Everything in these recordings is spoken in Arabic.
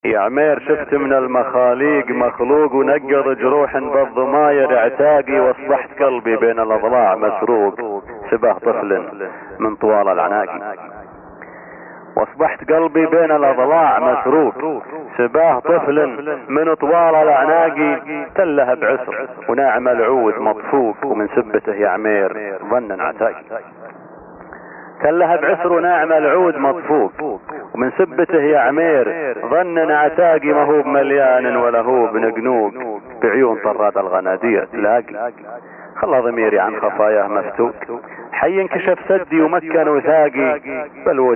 يا عمير شفت من المخاليق مخلوق ونقض جروح بالضماير اعتاقي، واصبحت قلبي بين الاضلاع مسروق شبه طفل من طوال العناقي. واصبحت قلبي بين الاضلاع مسروق شبه طفل من طوال العناقي، تله بعسر وناعم العود مطفوق، ومن سبته يا عمير ظن عتاقي. تله بعسر وناعم العود مطفوق، ومن سبته يا عمير ظن عتاقي، ما هو بمليان ولا هو بنقنوق، بعيون طراد الغنادير تلاقي. خلى ضميري عن خفاياه مفتوق، حي انكشف سدي ومكن وثاقي، بالود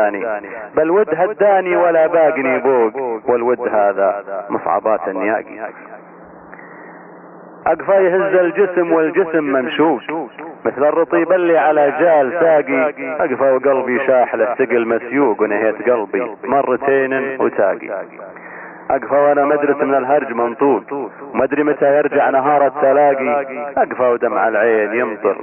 هداني ولا باقني بوق، والود هذا مصعبات النياقي. اقفى يهز الجسم والجسم ممشوق، مثل الرطيب اللي على جال ساقي. اقفى وقلبي شاح له ثقل مسيوق، ونهيت قلبي مرتين وتاقي. اقفى وانا مدرس من الهرج منطوق، ومدري متى يرجع نهار التلاقي. اقفى ودمع العين يمطر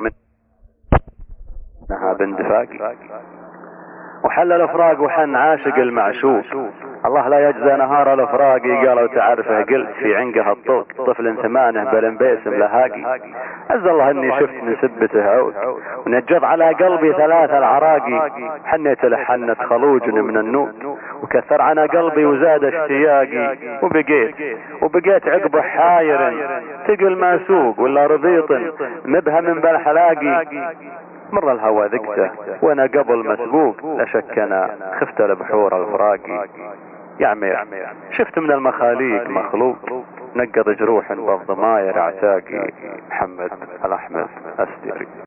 منها باندفاقي، وحل الافراق وحن عاشق المعشوق. الله لا يجزى نهار الافراق، قالوا تعرفه قلت في عنقه الطوق، طفل ثمانه بلنبيسم لهاقي. عز الله اني شفت من سبته عود، ونجض على قلبي ثلاث العراقي. حنيت لحنة خلوج من النوق، وكثر عنا قلبي وزاد اشتياقي. وبقيت عقبه حاير تقل ما سوق، ولا ربيط مبهم بالحلاقي. مر الهوى ذقته وانا قبل مسبوق، لا شك انا خفت البحور الفراقي. يا عمير شفت من المخاليق مخلوق، نقض جروح بالضماير اعتاقي. محمد الأحمد السديري.